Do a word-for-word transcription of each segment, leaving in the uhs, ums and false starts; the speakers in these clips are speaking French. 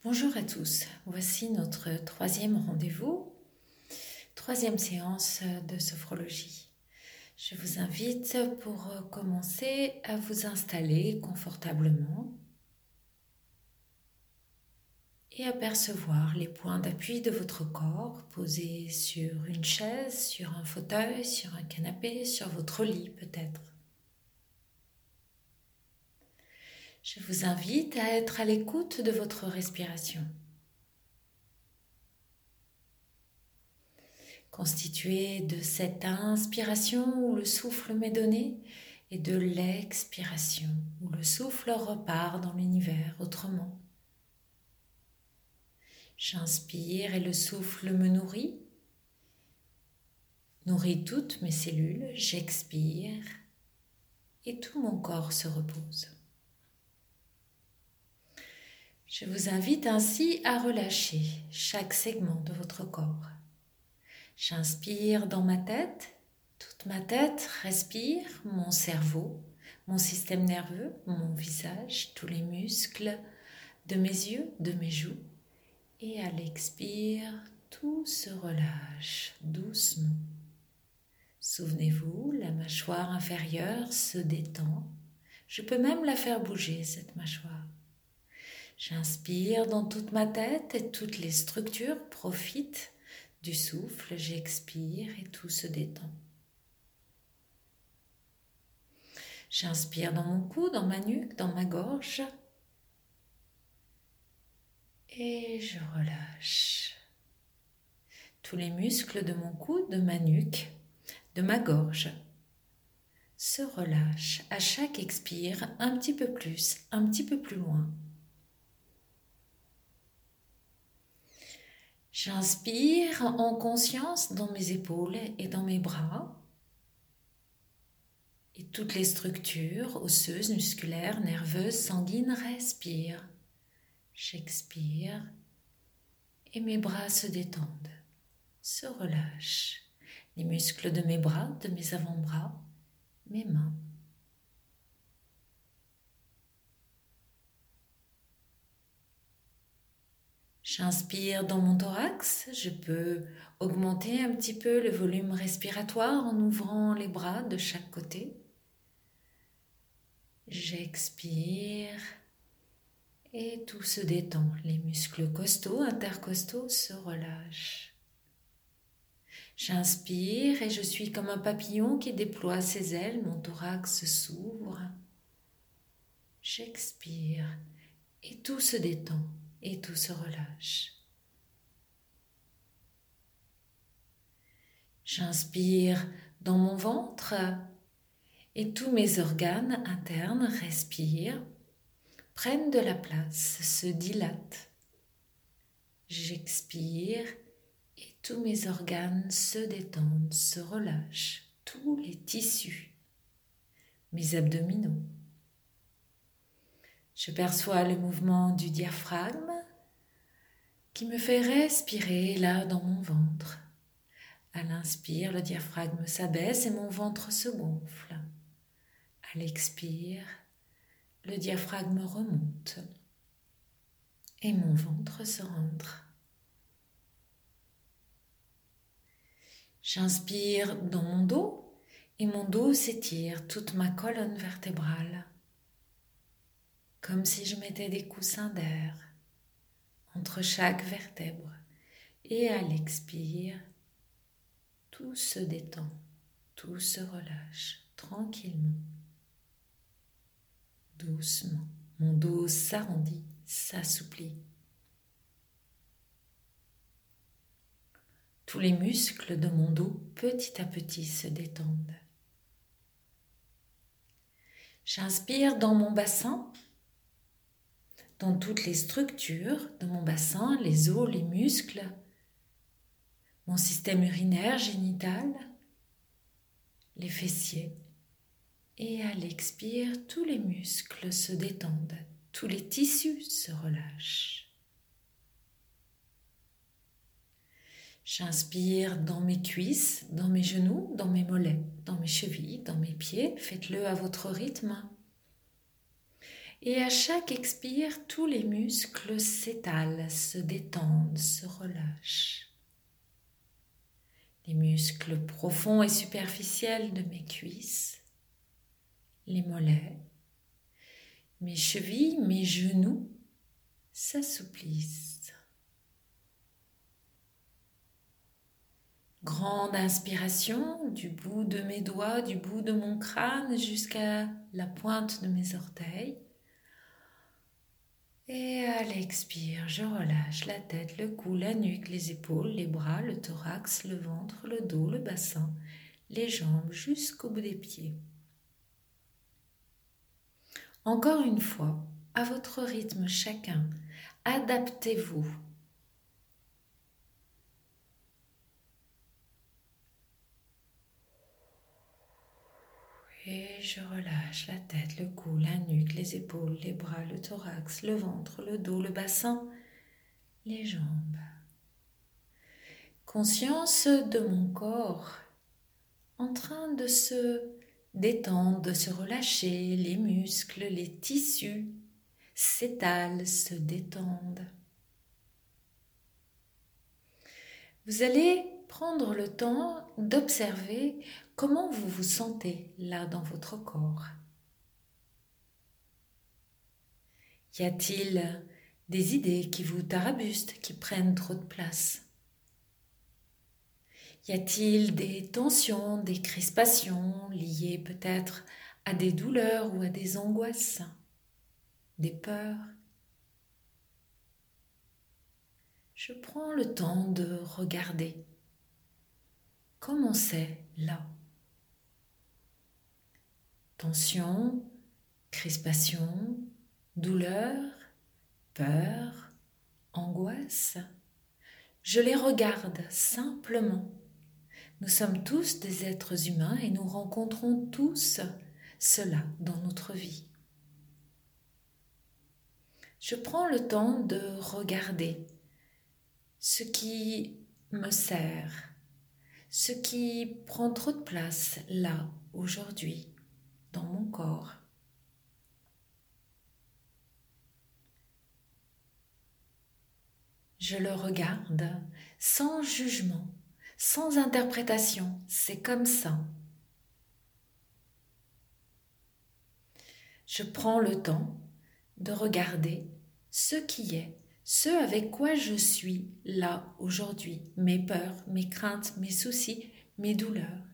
Bonjour à tous, voici notre troisième rendez-vous, troisième séance de sophrologie. Je vous invite pour commencer à vous installer confortablement et à percevoir les points d'appui de votre corps posés sur une chaise, sur un fauteuil, sur un canapé, sur votre lit peut-être. Je vous invite à être à l'écoute de votre respiration. Constitué de cette inspiration où le souffle m'est donné et de l'expiration où le souffle repart dans l'univers autrement. J'inspire et le souffle me nourrit, nourrit toutes mes cellules, j'expire et tout mon corps se repose. Je vous invite ainsi à relâcher chaque segment de votre corps. J'inspire dans ma tête, toute ma tête respire, mon cerveau, mon système nerveux, mon visage, tous les muscles de mes yeux, de mes joues. Et à l'expire, tout se relâche doucement. Souvenez-vous, la mâchoire inférieure se détend. Je peux même la faire bouger, cette mâchoire. J'inspire dans toute ma tête et toutes les structures profitent du souffle, j'expire et tout se détend. J'inspire dans mon cou, dans ma nuque, dans ma gorge. Et je relâche. Tous les muscles de mon cou, de ma nuque, de ma gorge se relâchent à chaque expire un petit peu plus, un petit peu plus loin. J'inspire en conscience dans mes épaules et dans mes bras. Et toutes les structures osseuses, musculaires, nerveuses, sanguines respirent. J'expire et mes bras se détendent, se relâchent. Les muscles de mes bras, de mes avant-bras, mes mains. J'inspire dans mon thorax, je peux augmenter un petit peu le volume respiratoire en ouvrant les bras de chaque côté. J'expire et tout se détend. Les muscles costaux, intercostaux se relâchent. J'inspire et je suis comme un papillon qui déploie ses ailes, mon thorax s'ouvre. J'expire et tout se détend. Et tout se relâche. J'inspire dans mon ventre et tous mes organes internes respirent, prennent de la place, se dilatent. J'expire et tous mes organes se détendent, se relâchent, tous les tissus, mes abdominaux. Je perçois le mouvement du diaphragme qui me fait respirer là dans mon ventre. À l'inspire, le diaphragme s'abaisse et mon ventre se gonfle. À l'expire, le diaphragme remonte et mon ventre se rentre. J'inspire dans mon dos et mon dos s'étire, toute ma colonne vertébrale, comme si je mettais des coussins d'air entre chaque vertèbre. Et à l'expire, tout se détend, tout se relâche tranquillement, doucement. Mon dos s'arrondit, s'assouplit. Tous les muscles de mon dos, petit à petit, se détendent. J'inspire dans mon bassin, dans toutes les structures de mon bassin, les os, les muscles, mon système urinaire, génital, les fessiers. Et à l'expire, tous les muscles se détendent, tous les tissus se relâchent. J'inspire dans mes cuisses, dans mes genoux, dans mes mollets, dans mes chevilles, dans mes pieds. Faites-le à votre rythme. Et à chaque expire, tous les muscles s'étalent, se détendent, se relâchent. Les muscles profonds et superficiels de mes cuisses, les mollets, mes chevilles, mes genoux s'assouplissent. Grande inspiration du bout de mes doigts, du bout de mon crâne jusqu'à la pointe de mes orteils. Et à l'expire, je relâche la tête, le cou, la nuque, les épaules, les bras, le thorax, le ventre, le dos, le bassin, les jambes jusqu'au bout des pieds. Encore une fois, à votre rythme chacun, adaptez-vous. Et je relâche la tête, le cou, la nuque, les épaules, les bras, le thorax, le ventre, le dos, le bassin, les jambes. Conscience de mon corps en train de se détendre, de se relâcher, les muscles, les tissus s'étalent, se détendent. Vous allez prendre le temps d'observer comment vous vous sentez là dans votre corps. Y a-t-il des idées qui vous tarabustent, qui prennent trop de place ? Y a-t-il des tensions, des crispations liées peut-être à des douleurs ou à des angoisses, des peurs ? Je prends le temps de regarder comment c'est là. Tension, crispation, douleur, peur, angoisse. Je les regarde simplement. Nous sommes tous des êtres humains et nous rencontrons tous cela dans notre vie. Je prends le temps de regarder ce qui me sert, ce qui prend trop de place là, aujourd'hui, dans mon corps. Je le regarde sans jugement, sans interprétation, c'est comme ça. Je prends le temps de regarder ce qui est, ce avec quoi je suis là aujourd'hui, mes peurs, mes craintes, mes soucis, mes douleurs.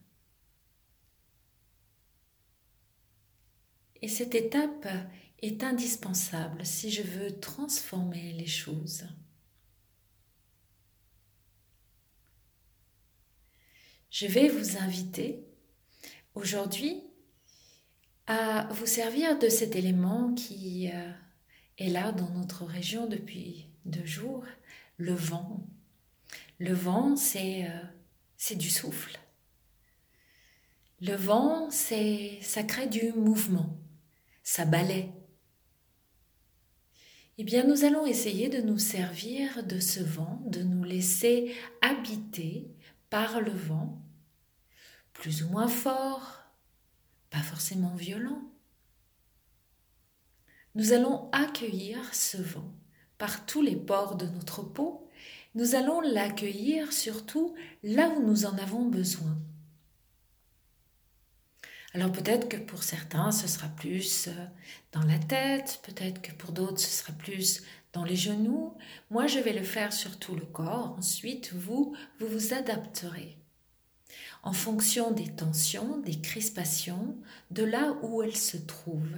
Et cette étape est indispensable si je veux transformer les choses. Je vais vous inviter aujourd'hui à vous servir de cet élément qui euh, est là dans notre région depuis deux jours, le vent. Le vent, c'est, euh, c'est du souffle. Le vent, c'est, ça crée du mouvement, ça balaie. Eh bien, nous allons essayer de nous servir de ce vent, de nous laisser habiter par le vent, plus ou moins fort, pas forcément violent. Nous allons accueillir ce vent par tous les pores de notre peau. Nous allons l'accueillir surtout là où nous en avons besoin. Alors peut-être que pour certains, ce sera plus dans la tête, peut-être que pour d'autres, ce sera plus dans les genoux. Moi, je vais le faire sur tout le corps. Ensuite, vous, vous vous adapterez en fonction des tensions, des crispations, de là où elles se trouvent.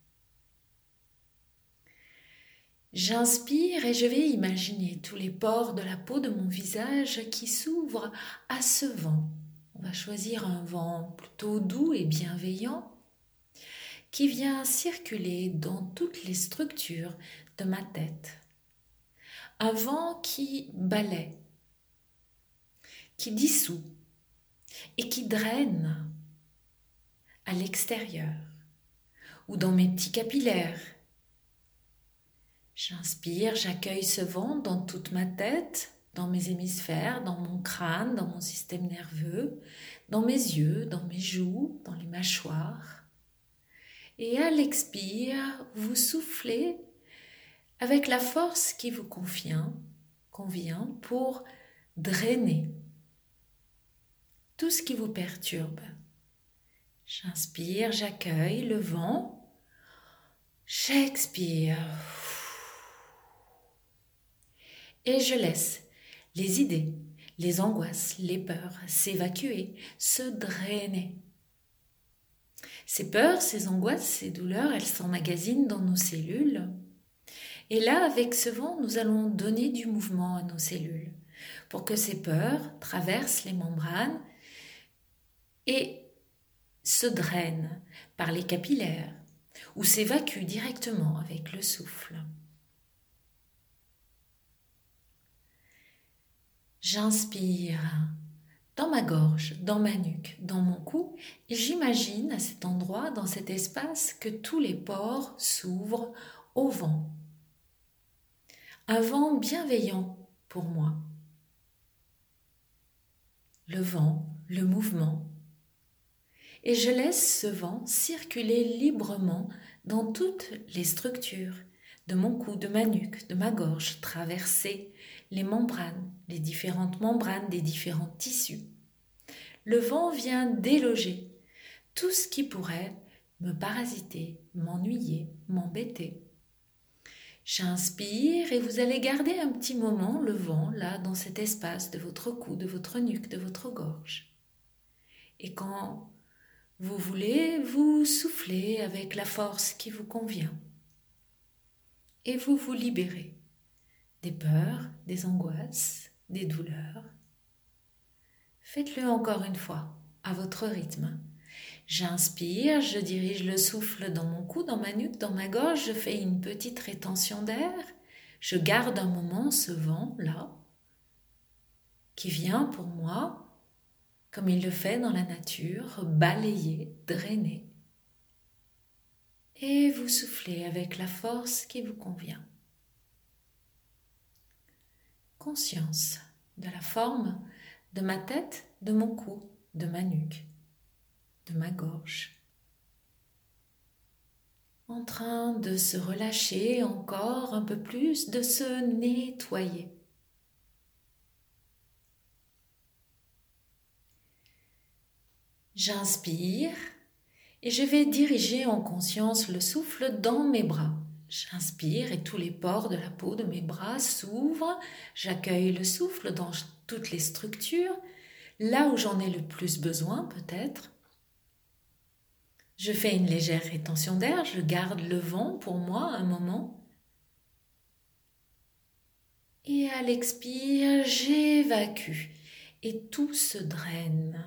J'inspire et je vais imaginer tous les pores de la peau de mon visage qui s'ouvrent à ce vent. On va choisir un vent plutôt doux et bienveillant qui vient circuler dans toutes les structures de ma tête. Un vent qui balaie, qui dissout et qui draine à l'extérieur ou dans mes petits capillaires. J'inspire, j'accueille ce vent dans toute ma tête, dans mes hémisphères, dans mon crâne, dans mon système nerveux, dans mes yeux, dans mes joues, dans les mâchoires. Et à l'expire, vous soufflez avec la force qui vous convient, convient pour drainer tout ce qui vous perturbe. J'inspire, j'accueille le vent. J'expire. Et je laisse les idées, les angoisses, les peurs s'évacuer, se drainer. Ces peurs, ces angoisses, ces douleurs, elles s'emmagasinent dans nos cellules. Et là, avec ce vent, nous allons donner du mouvement à nos cellules pour que ces peurs traversent les membranes et se drainent par les capillaires ou s'évacuent directement avec le souffle. J'inspire dans ma gorge, dans ma nuque, dans mon cou, et j'imagine à cet endroit, dans cet espace, que tous les pores s'ouvrent au vent. Un vent bienveillant pour moi. Le vent, le mouvement. Et je laisse ce vent circuler librement dans toutes les structures de mon cou, de ma nuque, de ma gorge, traverser les membranes, les différentes membranes des différents tissus. Le vent vient déloger tout ce qui pourrait me parasiter, m'ennuyer, m'embêter. J'inspire et vous allez garder un petit moment le vent là dans cet espace de votre cou, de votre nuque, de votre gorge. Et quand vous voulez, vous soufflez avec la force qui vous convient. Et vous vous libérez des peurs, des angoisses, des douleurs. Faites-le encore une fois, à votre rythme. J'inspire, je dirige le souffle dans mon cou, dans ma nuque, dans ma gorge, je fais une petite rétention d'air. Je garde un moment ce vent-là qui vient pour moi, comme il le fait dans la nature, balayer, drainer. Et vous soufflez avec la force qui vous convient. Conscience de la forme de ma tête, de mon cou, de ma nuque, de ma gorge. En train de se relâcher encore un peu plus, de se nettoyer. J'inspire et je vais diriger en conscience le souffle dans mes bras. J'inspire et tous les pores de la peau de mes bras s'ouvrent. J'accueille le souffle dans toutes les structures, là où j'en ai le plus besoin peut-être. Je fais une légère rétention d'air, je garde le vent pour moi un moment. Et à l'expire, j'évacue et tout se draine.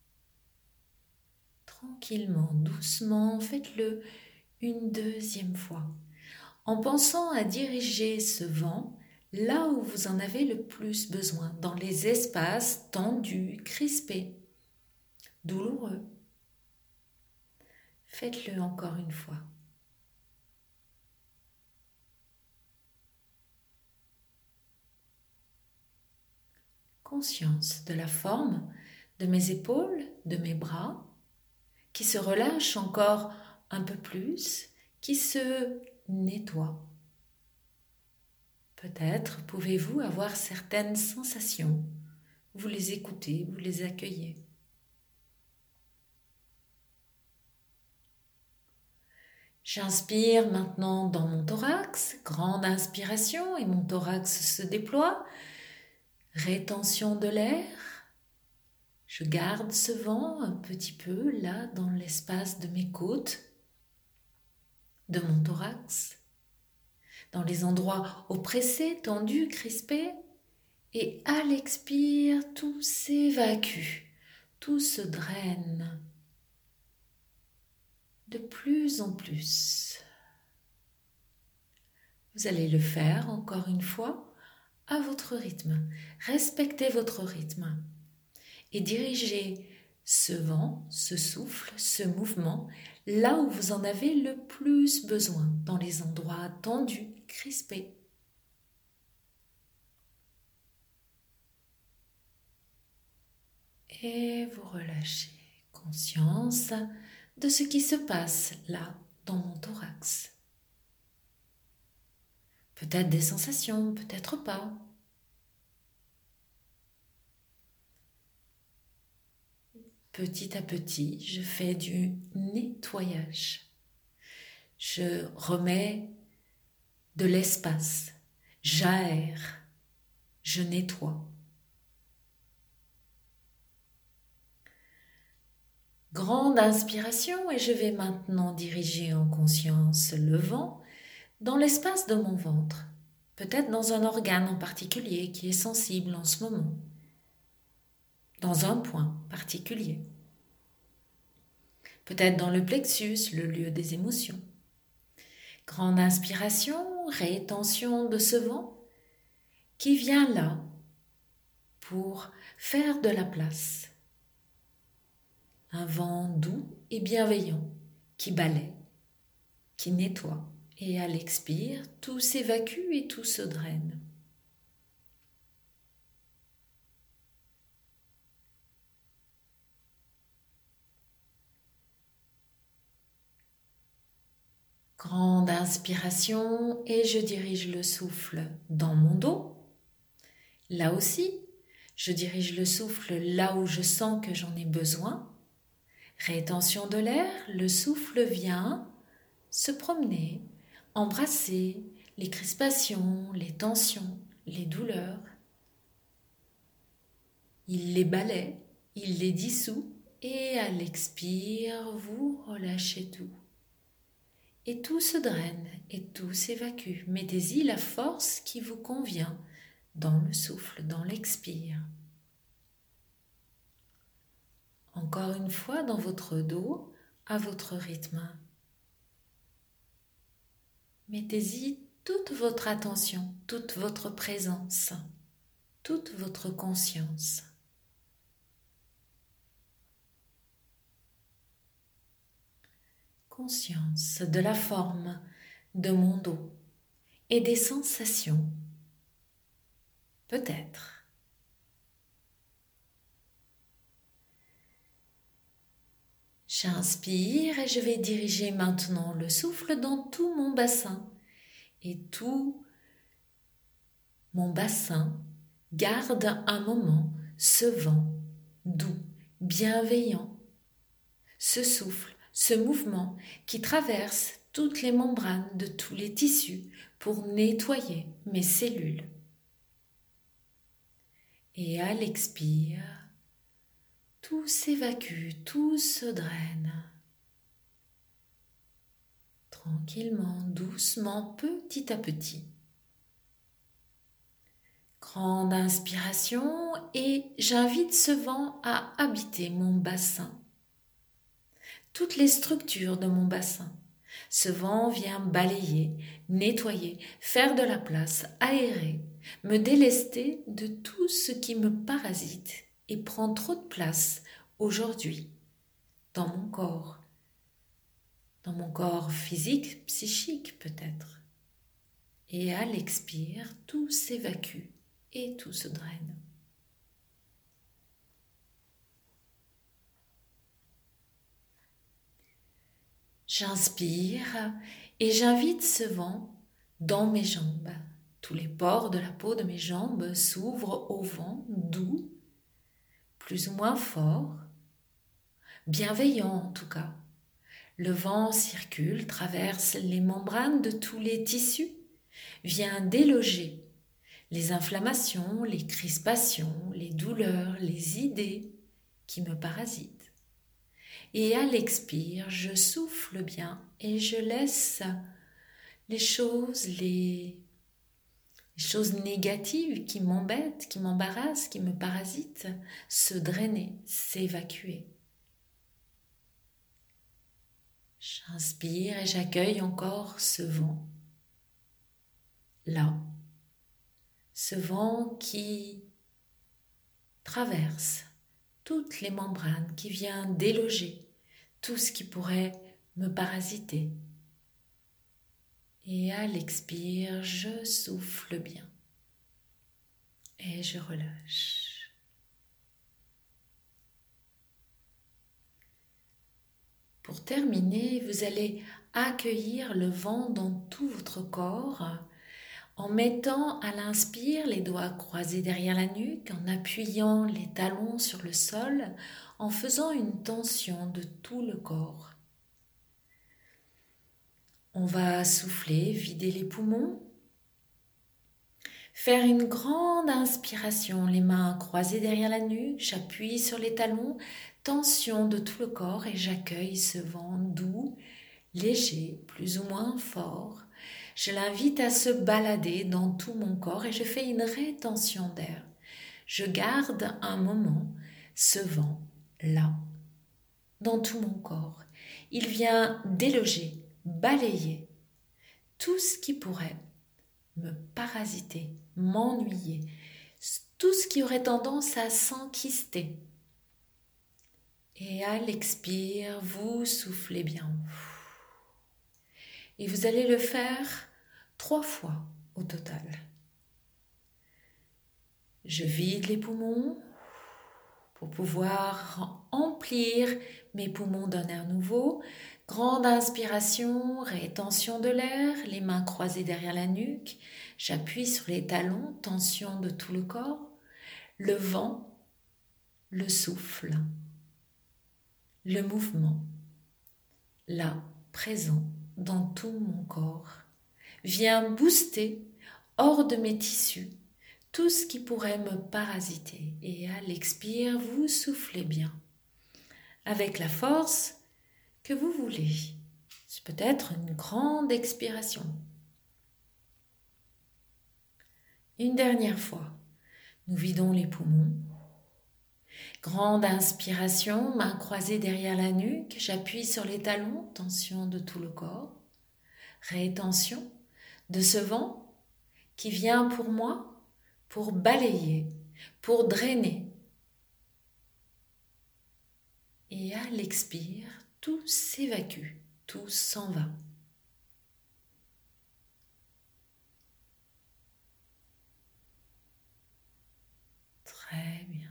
Tranquillement, doucement, faites-le une deuxième fois, en pensant à diriger ce vent là où vous en avez le plus besoin, dans les espaces tendus, crispés, douloureux. Faites-le encore une fois. Conscience de la forme de mes épaules, de mes bras, qui se relâchent encore un peu plus, qui se nettoient. Peut-être pouvez-vous avoir certaines sensations. Vous les écoutez, vous les accueillez. J'inspire maintenant dans mon thorax, grande inspiration et mon thorax se déploie. Rétention de l'air. Je garde ce vent un petit peu là dans l'espace de mes côtes, de mon thorax, dans les endroits oppressés, tendus, crispés. Et à l'expire, tout s'évacue, tout se draine de plus en plus. Vous allez le faire encore une fois à votre rythme. Respectez votre rythme et dirigez ce vent, ce souffle, ce mouvement là où vous en avez le plus besoin, dans les endroits tendus, crispés. Et vous relâchez. Conscience de ce qui se passe là, dans mon thorax. Peut-être des sensations, peut-être pas. Petit à petit, je fais du nettoyage. Je remets de l'espace, j'aère, je nettoie. Grande inspiration et je vais maintenant diriger en conscience le vent dans l'espace de mon ventre, peut-être dans un organe en particulier qui est sensible en ce moment, dans un point particulier, peut-être dans le plexus, le lieu des émotions. Grande inspiration, rétention de ce vent qui vient là pour faire de la place. Un vent doux et bienveillant qui balaie, qui nettoie. Et à l'expire, tout s'évacue et tout se draine. Grande inspiration et je dirige le souffle dans mon dos. Là aussi, je dirige le souffle là où je sens que j'en ai besoin. Rétention de l'air, le souffle vient se promener, embrasser les crispations, les tensions, les douleurs. Il les balaie, il les dissout et à l'expire, vous relâchez tout. Et tout se draine et tout s'évacue. Mettez-y la force qui vous convient dans le souffle, dans l'expire. Encore une fois dans votre dos, à votre rythme. Mettez-y toute votre attention, toute votre présence, toute votre conscience. Conscience de la forme de mon dos et des sensations. Peut-être. J'inspire et je vais diriger maintenant le souffle dans tout mon bassin. Et tout mon bassin garde un moment ce vent doux, bienveillant, ce souffle, ce mouvement qui traverse toutes les membranes de tous les tissus pour nettoyer mes cellules. Et à l'expire, tout s'évacue, tout se draine. Tranquillement, doucement, petit à petit. Grande inspiration et j'invite ce vent à habiter mon bassin. Toutes les structures de mon bassin. Ce vent vient balayer, nettoyer, faire de la place, aérer, me délester de tout ce qui me parasite et prend trop de place aujourd'hui dans mon corps, dans mon corps physique, psychique peut-être. Et à l'expire, tout s'évacue et tout se draine. J'inspire et j'invite ce vent dans mes jambes. Tous les pores de la peau de mes jambes s'ouvrent au vent doux, plus ou moins fort, bienveillant en tout cas. Le vent circule, traverse les membranes de tous les tissus, vient déloger les inflammations, les crispations, les douleurs, les idées qui me parasitent. Et à l'expire, je souffle bien et je laisse les choses, les, les choses négatives qui m'embêtent, qui m'embarrassent, qui me parasitent, se drainer, s'évacuer. J'inspire et j'accueille encore ce vent. Là, ce vent qui traverse toutes les membranes, qui vient déloger tout ce qui pourrait me parasiter. Et à l'expire, je souffle bien et je relâche. Pour terminer, vous allez accueillir le vent dans tout votre corps en mettant à l'inspire les doigts croisés derrière la nuque, en appuyant les talons sur le sol, en faisant une tension de tout le corps. On va souffler, vider les poumons, faire une grande inspiration, les mains croisées derrière la nuque, j'appuie sur les talons, tension de tout le corps et j'accueille ce vent doux, léger, plus ou moins fort. Je l'invite à se balader dans tout mon corps et je fais une rétention d'air. Je garde un moment ce vent là, dans tout mon corps. Il vient déloger, balayer tout ce qui pourrait me parasiter, m'ennuyer, tout ce qui aurait tendance à s'enquister. Et à l'expire, vous soufflez bien. Et vous allez le faire trois fois au total. Je vide les poumons pour pouvoir emplir mes poumons d'un air nouveau. Grande inspiration, rétention de l'air, les mains croisées derrière la nuque. J'appuie sur les talons, tension de tout le corps. Le vent, le souffle, le mouvement, là, présent dans tout mon corps, vient booster hors de mes tissus tout ce qui pourrait me parasiter. Et à l'expire, vous soufflez bien, avec la force que vous voulez. C'est peut-être une grande expiration. Une dernière fois, nous vidons les poumons. Grande inspiration, mains croisées derrière la nuque, j'appuie sur les talons, tension de tout le corps. Rétention de ce vent qui vient pour moi, pour balayer, pour drainer. Et à l'expire, tout s'évacue, tout s'en va. Très bien.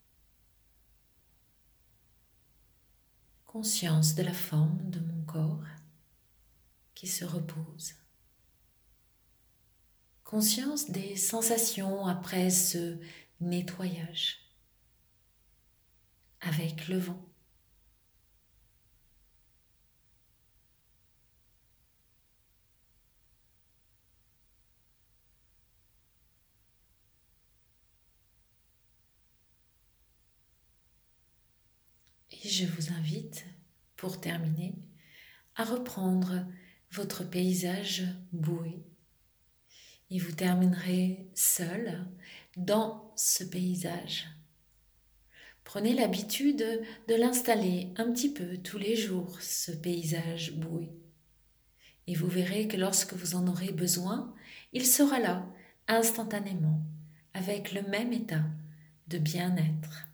Conscience de la forme de mon corps qui se repose. Conscience des sensations après ce nettoyage avec le vent. Et je vous invite, pour terminer, à reprendre votre paysage boué. Et vous terminerez seul dans ce paysage. Prenez l'habitude de l'installer un petit peu tous les jours, ce paysage boué. Et vous verrez que lorsque vous en aurez besoin, il sera là, instantanément, avec le même état de bien-être.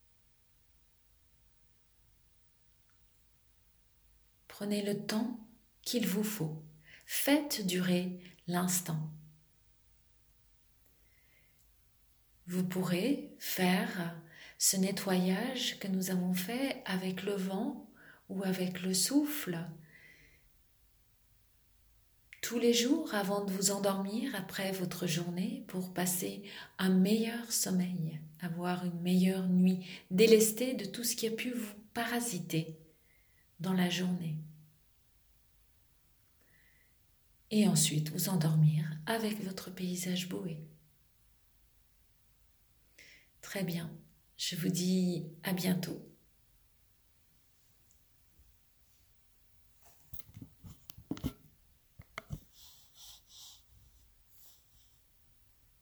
Prenez le temps qu'il vous faut. Faites durer l'instant. Vous pourrez faire ce nettoyage que nous avons fait avec le vent ou avec le souffle tous les jours avant de vous endormir après votre journée pour passer un meilleur sommeil, avoir une meilleure nuit, délestée de tout ce qui a pu vous parasiter dans la journée. Et ensuite vous endormir avec votre paysage boué. Très bien, je vous dis à bientôt.